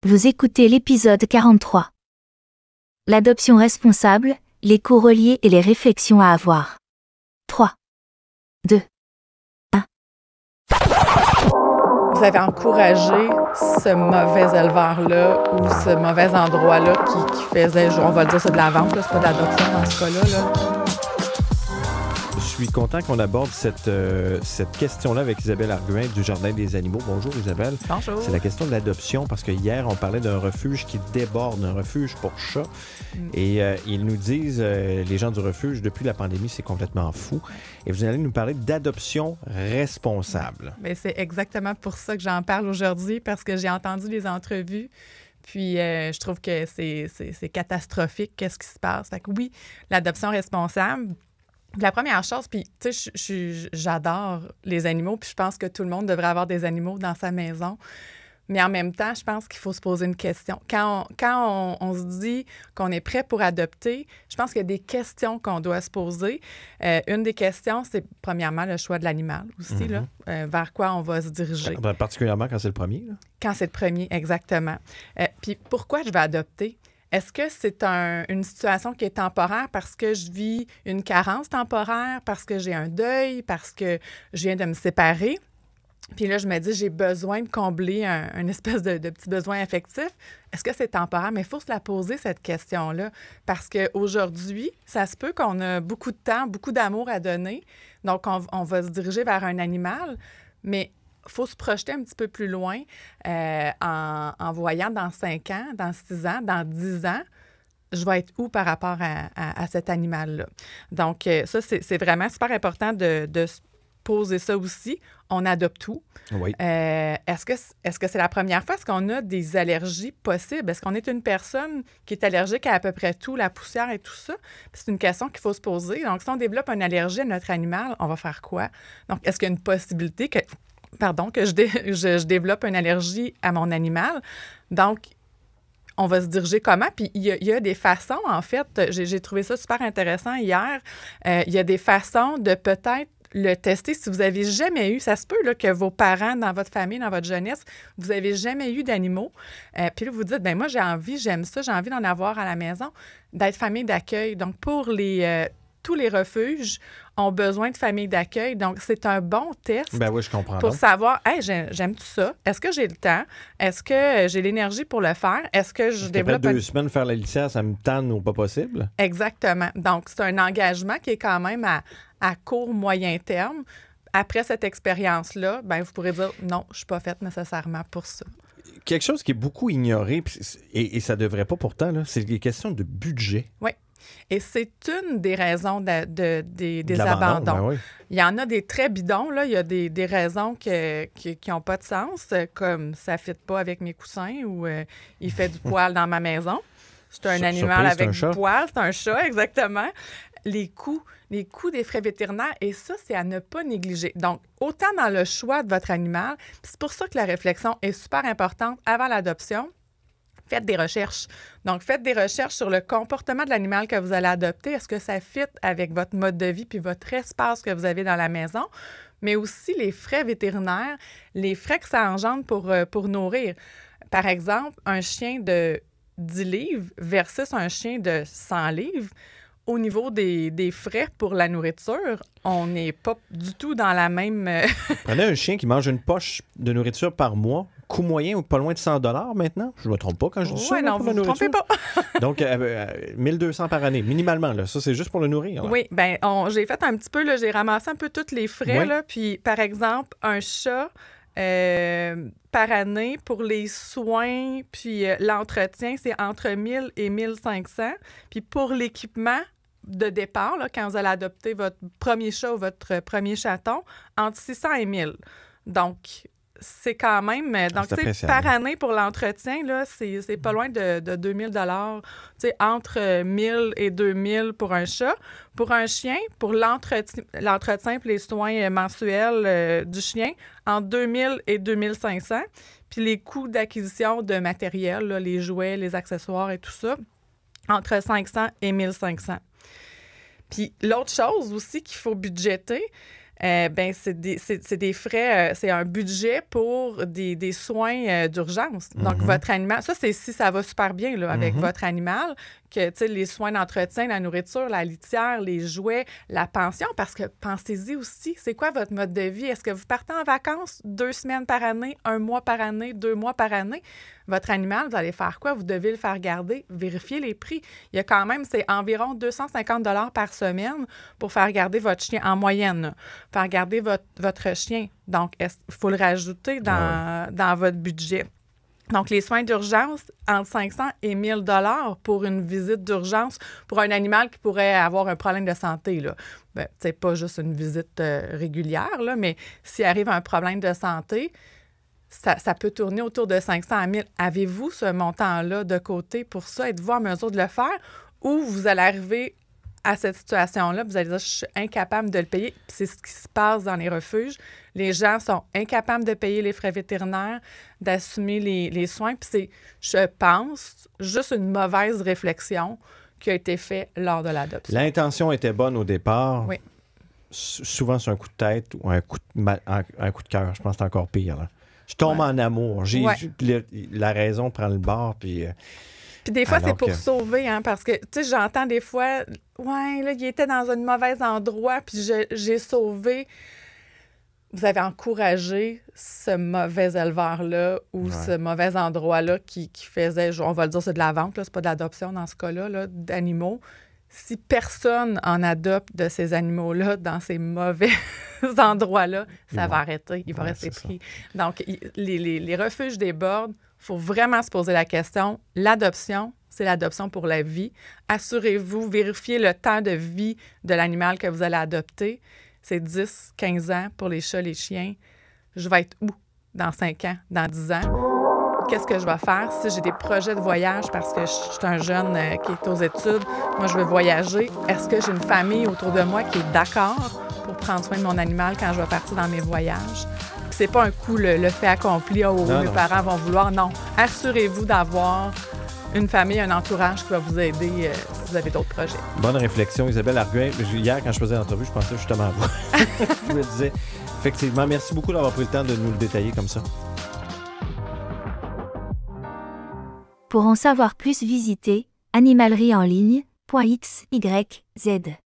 Vous écoutez l'épisode 43. L'adoption responsable, les coûts reliés et les réflexions à avoir. 3, 2, 1. Vous avez encouragé ce mauvais éleveur-là ou ce mauvais endroit-là qui faisait, on va le dire, c'est de la vente, là, c'est pas de l'adoption dans ce cas-là. Là. Je suis content qu'on aborde cette question-là avec Isabelle Arguin du Jardin des animaux. Bonjour Isabelle. Bonjour. C'est la question de l'adoption parce que hier, on parlait d'un refuge qui déborde, un refuge pour chats. Et ils nous disent, les gens du refuge, depuis la pandémie, c'est complètement fou. Et vous allez nous parler d'adoption responsable. Bien, c'est exactement pour ça que j'en parle aujourd'hui, parce que j'ai entendu les entrevues. Puis, je trouve que c'est catastrophique, qu'est-ce qui se passe. Fait que oui, l'adoption responsable. La première chose, puis tu sais, j'adore les animaux, puis je pense que tout le monde devrait avoir des animaux dans sa maison. Mais en même temps, je pense qu'il faut se poser une question. Quand on se dit qu'on est prêt pour adopter, je pense qu'il y a des questions qu'on doit se poser. Une des questions, c'est premièrement le choix de l'animal aussi, là, vers quoi on va se diriger. Particulièrement quand c'est le premier. Là. Quand c'est le premier, exactement. Puis pourquoi je vais adopter? Est-ce que c'est une situation qui est temporaire parce que je vis une carence temporaire, parce que j'ai un deuil, parce que je viens de me séparer? Puis là, je me dis, j'ai besoin de combler un espèce de petit besoin affectif. Est-ce que c'est temporaire? Mais il faut se la poser, cette question-là. Parce qu'aujourd'hui, ça se peut qu'on a beaucoup de temps, beaucoup d'amour à donner. Donc, on va se diriger vers un animal. Mais il faut se projeter un petit peu plus loin en voyant dans 5 ans, dans 6 ans, dans 10 ans, je vais être où par rapport à cet animal-là. Donc, ça, c'est vraiment super important de se poser ça aussi. On adopte tout. Oui. Est-ce que c'est la première fois? Est-ce qu'on a des allergies possibles? Est-ce qu'on est une personne qui est allergique à peu près tout, la poussière et tout ça? Puis c'est une question qu'il faut se poser. Donc, si on développe une allergie à notre animal, on va faire quoi? Donc, est-ce qu'il y a une possibilité que je développe une allergie à mon animal? Donc, on va se diriger comment? Puis il y a des façons, en fait, j'ai trouvé ça super intéressant hier, il y a des façons de peut-être le tester si vous n'avez jamais eu. Ça se peut là, que vos parents, dans votre famille, dans votre jeunesse, vous n'avez jamais eu d'animaux. Puis là, vous dites, bien moi, j'aime ça, j'ai envie d'en avoir à la maison, d'être famille d'accueil. Donc, pour tous les refuges ont besoin de familles d'accueil. Donc, c'est un bon test Oui, je comprends pour savoir, hey, j'aime tout ça. Est-ce que j'ai le temps? Est-ce que j'ai l'énergie pour le faire? Est-ce que je développe... Après 2 semaines, faire la litière, ça me tanne ou pas possible? Exactement. Donc, c'est un engagement qui est quand même à court, moyen terme. Après cette expérience-là, bien, vous pourrez dire, non, je ne suis pas faite nécessairement pour ça. Quelque chose qui est beaucoup ignoré, et ça ne devrait pas pourtant, là, c'est les questions de budget. Oui. Et c'est une des raisons des abandons. Ben oui. Il y en a des très bidons, là. Il y a des raisons qui n'ont pas de sens, comme ça ne fit pas avec mes coussins ou il fait du poil dans ma maison. C'est un animal avec du poil, c'est un chat, exactement. Les coûts des frais vétérinaires, et ça, c'est à ne pas négliger. Donc, autant dans le choix de votre animal, puis c'est pour ça que la réflexion est super importante avant l'adoption. Faites des recherches. Donc, faites des recherches sur le comportement de l'animal que vous allez adopter. Est-ce que ça fit avec votre mode de vie puis votre espace que vous avez dans la maison? Mais aussi les frais vétérinaires, les frais que ça engendre pour nourrir. Par exemple, un chien de 10 livres versus un chien de 100 livres, au niveau des frais pour la nourriture, on n'est pas du tout dans la même... Prenez un chien qui mange une poche de nourriture par mois, coût moyen ou pas loin de 100 $ maintenant. Je ne me trompe pas quand je dis ça. Oui, non, vous ne vous trompez pas. Donc, 1200 par année, minimalement. Là. Ça, c'est juste pour le nourrir. Là. Oui, bien, j'ai fait un petit peu, là, j'ai ramassé un peu tous les frais. Oui. Là, puis, par exemple, un chat... par année, pour les soins puis l'entretien, c'est entre 1000 et 1500. Puis pour l'équipement de départ, là, quand vous allez adopter votre premier chat ou votre premier chaton, entre 600 et 1000. Donc, c'est quand même... Donc, tu sais, par année pour l'entretien, là, c'est pas loin de 2000 $. Tu sais, entre 1000 et 2000 pour un chat. Pour un chien, pour l'entretien et les soins mensuels du chien, entre 2000 et 2500. Puis les coûts d'acquisition de matériel, là, les jouets, les accessoires et tout ça, entre 500 et 1500. Puis l'autre chose aussi qu'il faut budgéter, c'est des frais, c'est un budget pour des soins d'urgence. Donc, votre animal, ça, c'est si ça va super bien là, avec votre animal, que les soins d'entretien, la nourriture, la litière, les jouets, la pension, parce que pensez-y aussi, c'est quoi votre mode de vie? Est-ce que vous partez en vacances 2 semaines par année, 1 mois par année, 2 mois par année? Votre animal, vous allez faire quoi? Vous devez le faire garder, vérifier les prix. Il y a quand même, c'est environ 250 $ par semaine pour faire garder votre chien en moyenne. Là. Faire garder votre chien. Donc, il faut le rajouter dans votre budget. Donc, les soins d'urgence, entre 500 et 1 000 $ pour une visite d'urgence pour un animal qui pourrait avoir un problème de santé. Là. C'est pas juste une visite régulière, là, mais s'il arrive un problème de santé, ça peut tourner autour de 500 à 1 000. Avez-vous ce montant-là de côté pour ça? Êtes-vous en mesure de le faire? Ou vous allez arriver à cette situation-là, vous allez dire « je suis incapable de le payer ». C'est ce qui se passe dans les refuges. Les gens sont incapables de payer les frais vétérinaires, d'assumer les soins. Puis c'est, je pense, juste une mauvaise réflexion qui a été faite lors de l'adoption. L'intention était bonne au départ. Oui. Souvent, c'est un coup de tête ou un coup de cœur. Je pense que c'est encore pire. Là. Je tombe en amour. La raison prend le bord, puis... Puis des fois, c'est pour sauver, hein, parce que, tu sais, j'entends des fois, là, il était dans un mauvais endroit, puis j'ai sauvé. Vous avez encouragé ce mauvais éleveur-là ou ce mauvais endroit-là qui faisait, on va le dire, c'est de la vente, là, c'est pas de l'adoption dans ce cas-là, là, d'animaux. Si personne en adopte de ces animaux-là dans ces mauvais endroits-là, ça va arrêter, il va rester pris. Donc, les refuges débordent. Il faut vraiment se poser la question. L'adoption, c'est l'adoption pour la vie. Assurez-vous, vérifiez le temps de vie de l'animal que vous allez adopter. C'est 10, 15 ans pour les chats, les chiens. Je vais être où dans 5 ans, dans 10 ans? Qu'est-ce que je vais faire si j'ai des projets de voyage parce que je suis un jeune qui est aux études? Moi, je veux voyager. Est-ce que j'ai une famille autour de moi qui est d'accord pour prendre soin de mon animal quand je vais partir dans mes voyages? C'est pas un coup le fait accompli, mes parents vont vouloir. Non, assurez-vous d'avoir une famille, un entourage qui va vous aider si vous avez d'autres projets. Bonne réflexion, Isabelle Arguin. Hier, quand je faisais l'entrevue, je pensais justement à vous. Je me disais, effectivement, merci beaucoup d'avoir pris le temps de nous le détailler comme ça. Pour en savoir plus, visitez animalerieenligne.xyz.